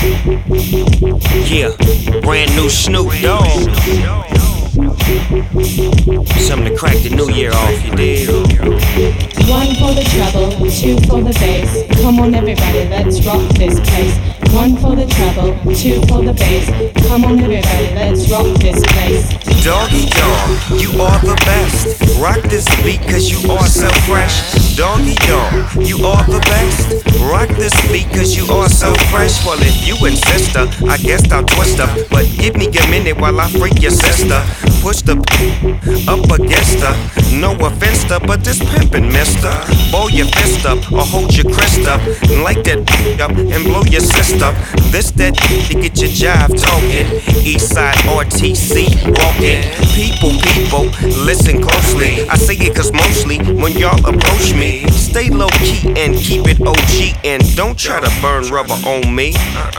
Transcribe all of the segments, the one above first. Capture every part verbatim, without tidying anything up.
Yeah, brand new Snoop Dogg. Something to crack the new year off, you dig? One for the treble, two for the bass. Come on everybody, let's rock this place. One for the treble, two for the bass. Come on everybody, let's rock this place. Doggy dog, you are the best. Rock this beat cause you are so fresh. Doggy dog, you are the best. Rock this beat cause you are so fresh. Well, if you insist, uh, I guess I'll twist her. But give me a minute while I freak your sister. Push the up against her. No offense to, but this pimpin' mister. Bow your fist up or hold your crest up. And light that up and blow your sister. This that to get your jive talking. Eastside R T C walking. People, people, listen closely. I say it cause mostly when y'all approach me, stay low key and keep it O G. And don't try to burn rubber on me.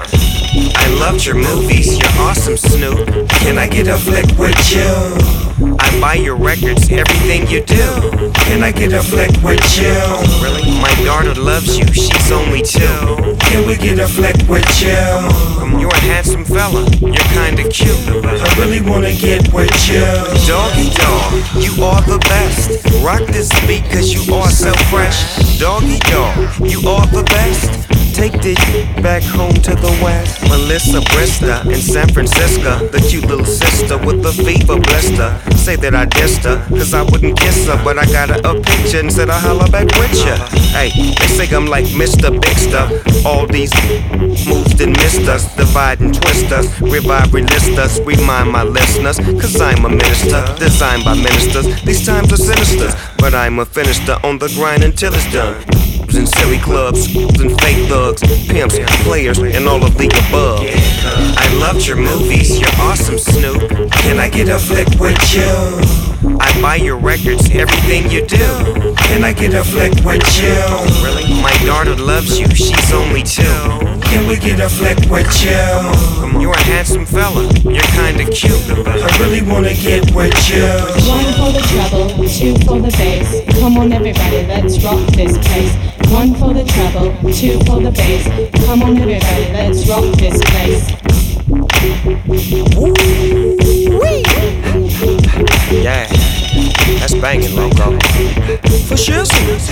I loved your movies, you're awesome, Snoop. Can I get a flick with you? I buy your records, everything you do. Can I get a flick with you? Really? My daughter loves you, she's only two. Can we get a flick with you? You're a handsome fella, you're kinda cute. I really wanna get with you. Doggy dog, you are the best. Rock this beat cause you are so fresh. Doggy dog, you are the best. Take this back home to the west. Melissa Brista in San Francisco, the cute little sister with the fever blister. Say that I dissed her, cause I wouldn't kiss her, but I got her a picture and said I'll holler back with ya. Hey, they say I'm like Mister Big Stuff. All these moves done missed us, divide and twist us, revive, relist us, remind my listeners, cause I'm a minister, designed by ministers. These times are sinister, but I'm a finister on the grind until it's done. In silly clubs, and fake thugs, pimps, players, and all of the above. I loved your movies, you're awesome, Snoop. Can I get a flick with you? I buy your records, everything you do. Can I get a flick with you? Really? My daughter loves you, she's only two. Can we get a flick with you? You're a handsome fella, you're kinda cute. I really wanna get with you. One for the treble, two for the bass. Come on everybody, let's rock this place. One for the treble, two for the bass. Come on everybody, let's rock this place. Woo-wee. Yeah, that's banging, loco. For sure.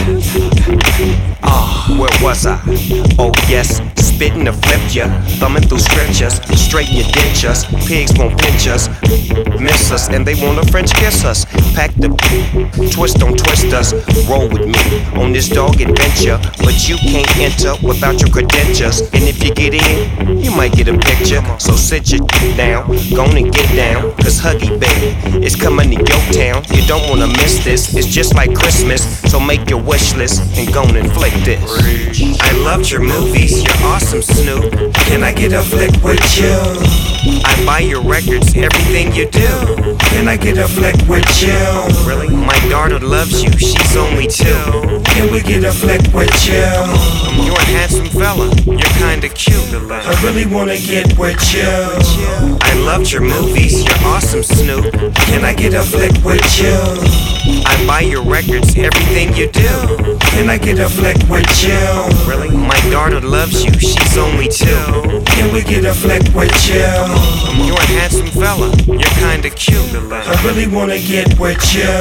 Ah, oh, where was I? Oh yes, spitting to flip ya, thumbing through scriptures, straighten your ditches. Pigs won't pinch us, miss us, and they wanna French kiss us. Pack the twist, don't twist us. Roll with me on this dog adventure, but you can't enter without your credentials. And if you get in, you might get a picture. So sit your down, go on and get down, cause Huggy Baby is coming to your town. You don't wanna miss this, it's just like Christmas. So make your wish list and go on and flick this. I loved your movies, you're awesome, Snoop. Can I get a flick with you? I buy your records, everything you do. Can I get a flick with you? Really? My daughter loves you, she's only two. Can we get a flick with you? You're a handsome fella, you're kinda cute. I really wanna get with you. I loved your movies, you're awesome, Snoop. Can I get a flick with you? I buy your records, everything you do. Can I get a flick with you? Really? My daughter loves you, she's only two. Can we get a flick with you? You're a handsome fella, you're kinda cute. I really wanna get with you.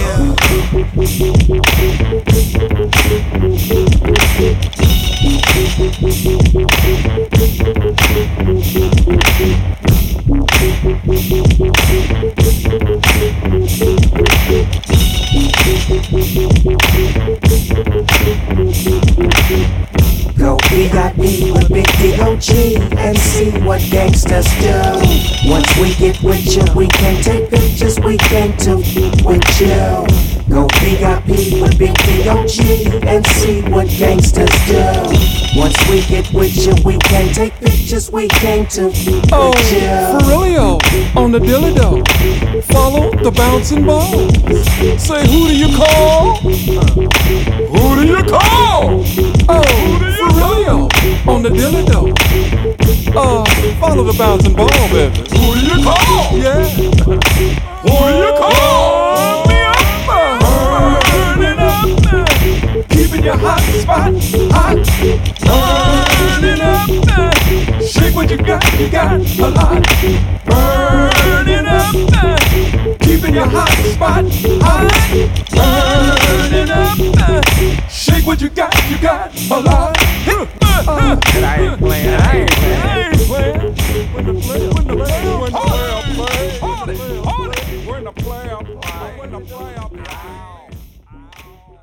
Go V I P with Big D O G and see what gangsters do. Once we get with you, we can take pictures, we came to with you. Go V I P with Big D O G and see what gangsters do. Once we get with you, we can take pictures, we came to with you. Oh, for realio, on the dilly do. Follow the bouncing ball. Say, who do you call? Who do you call? Oh, for realio, on the dilly do. Uh, follow the bouncing ball, baby. Who do you call? Yeah. Who do you call? Me up, burning up, keeping your hot spot hot, burning up. She what you got, you got a lot. Burning up, uh, keeping your hot spot hot. Burning up, uh, shake what you got, you got a lot. Uh, uh,